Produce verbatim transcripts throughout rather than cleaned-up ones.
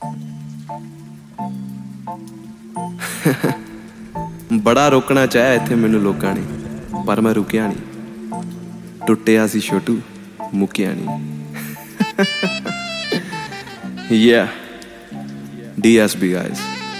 बड़ा रोकना चाहे इत्थे मैनू लोकां ने, पर मैं रुकिया नहीं। टुटिया सी छोटू, मुकिया नहीं। Yeah, D S B guys.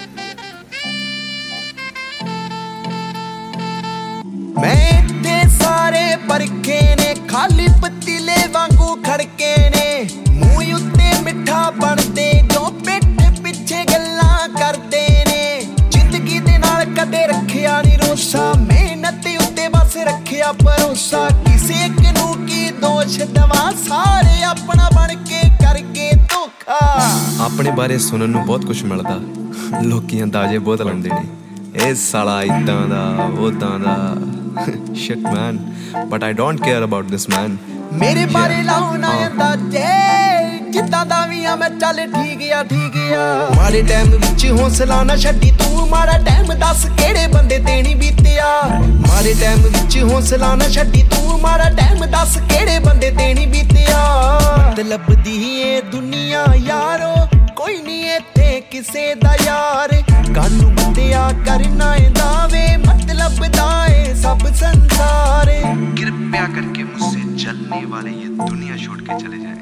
मैं इत्थे सारे परखे ने, खाली पतीले वांगू खड़के ने। मूंह उत्ते मिठा बनदे जो पिठ पिछे गल्लां करदे ने। जिंदगी दे नाल कदे रखिया नी रोसा, मेहनत उत्ते बस रखिया भरोसा। किसे इक नूं की दोष दवां, सारे अपना बन के करके धोखा। अपने बारे सुनन नूं बहुत कुछ मिलदा, लोकी अंदाजे बहुत लाउंदे ने। ए साला इदां दा ओदां दा। Shit man, but I don't care about this man. मेरे बारे लाउना अंदाजे, जिद्दां दा वी आ मैं चल ठीक आ ठीक आ। माड़े टाइम विच हौसला ना छड्डी तू, माड़ा टाइम दस केड़े बंदे ते नी बीतिया। माड़े टाइम विच हौसला ना छड्डी तू, माड़ा टाइम दस केड़े बंदे ते नी बीतिया। मतलब दी ए दुनिया यारो, कोई नी इत्थे किसे दा यार। कानू बंदिया करना ए दावे, मतलब दा ए सब संसार। कृपया करके मुझसे जलने वाले ये दुनिया छोड़ के चले जाएं।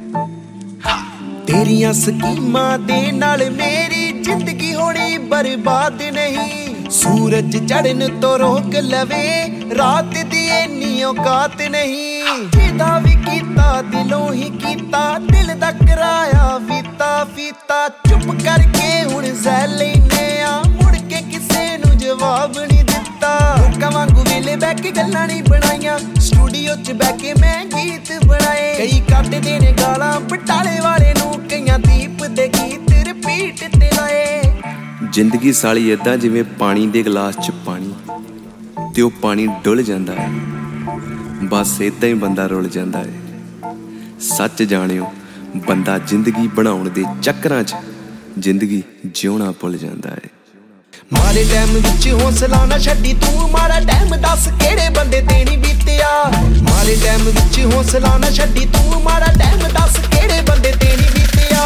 तेरियां स्कीमां दे नाल मेरी जिंदगी होनी बर्बाद नहीं। सूरज चढ़न तो रोक लवे, रात दी इन्नी औकात नहीं। जिदा भी कीता दिलों ही कीता, दिल दा कराया फीता फीता। चुप करके हुण सह लैने आ, मुड़ के किसे नूं जवाब नहीं दिता। लोकां वांगू वेले बैठ के गल्लां नहीं बनाईयां, स्टूडियो च बैठ के मैं गीत बनाए। कई कड्डदे ने गालां बटाले वाले नूं, कईयां दीप दे गीत रिपीट ते लाए। जिंदगी साली इदां जिवें पानी दे गिलास च पानी, ते ओह पानी डुल जांदा है। बस इदां ही बंदा रुल जांदा है। सच जाणिओ, बंदा जिंदगी बनाउण दे चक्करां च जिंदगी जिउणा भुल जांदा है। माड़े टाइम विच हौसला ना छड्डी तू, माड़ा टाइम दस केड़े बंदे ते नी बीतिया। माड़े टाइम विच हौसला ना छड्डी तू, माड़ा टाइम दस केड़े बंदे ते नी बीतिया।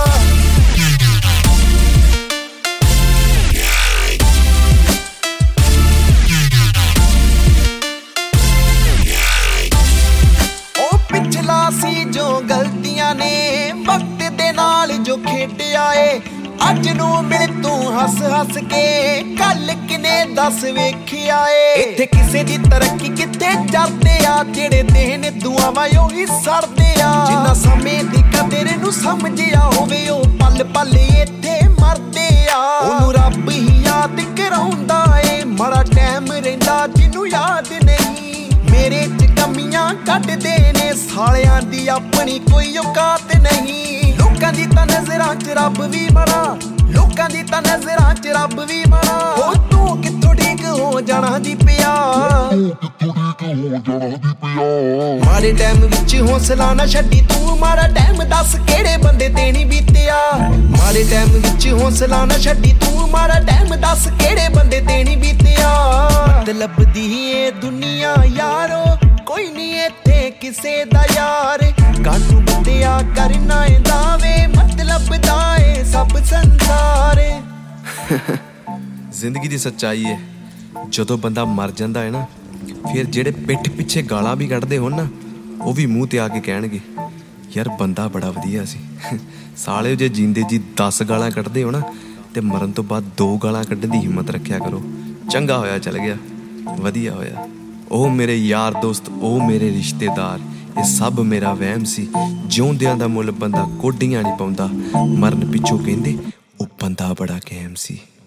ओ पिछला सी जो गलतियां ने, वक्त दे नाल जो खेडिया ए। अज नूं मिल तू हस हस के, कल किने दस वेखिया ए। इत्थे किसे दी तरक्की कित्थे चलदे आ, जेड़े देन दुआवां ओही सड़दे आ। जिन्ना समय दी कदर नूं समझिया होवे, ओ पल पल इत्थे मरदे आ। ओनू रब ही याद कराउंदा ए, माड़ा टाइम रहिंदा जिन्नू याद नहीं। मेरे च कमियां कड्डदे ने सालियां दी अपनी कोई औकात नहीं। लोकां दी तां नज़रां च रब वी बड़ा, लोकां दी तां नज़रां च रब वी बड़ा। हो तू कित्थों ठीक हो जाना दी पिया। माड़े टाइम विच हौसला ना छड्डी तू, माड़ा टाइम दस केड़े बंदे ते नी बीतिया। माड़े टाइम विच हौसला ना छड्डी तू, माड़ा टाइम दस केड़े बंदे ते नी बीतिया। मतलब दी ए दुनिया यारो, कोई नी इत्थे किसे दा यार। कानू बंदिया करना ए दावे, मतलब दा ए सब संसार। जिंदगी दी सच्चाई है, जदों बंदा मर जांदा है ना, फिर जेड़े पिठ पिछे गालां भी कड्डदे होण ना, ओह भी मूँह ते आके कहणगे यार बंदा बड़ा वधिया सी। साले जे जींदे जी दस गालां कड्डदे हो ना, ते मरन तो बाद दो गालां कड्डण दी हिम्मत रखिया करो। चंगा होया चल गया, वधिया होया। ओ मेरे यार दोस्त, ओ मेरे रिश्तेदार, ये सब मेरा वहम सी। जिउंदियां दा मुੱਲ बंदा कोडियां नहीं पाउंदा, मरन पिछों कहंदे ओ बंदा बड़ा कहम सी।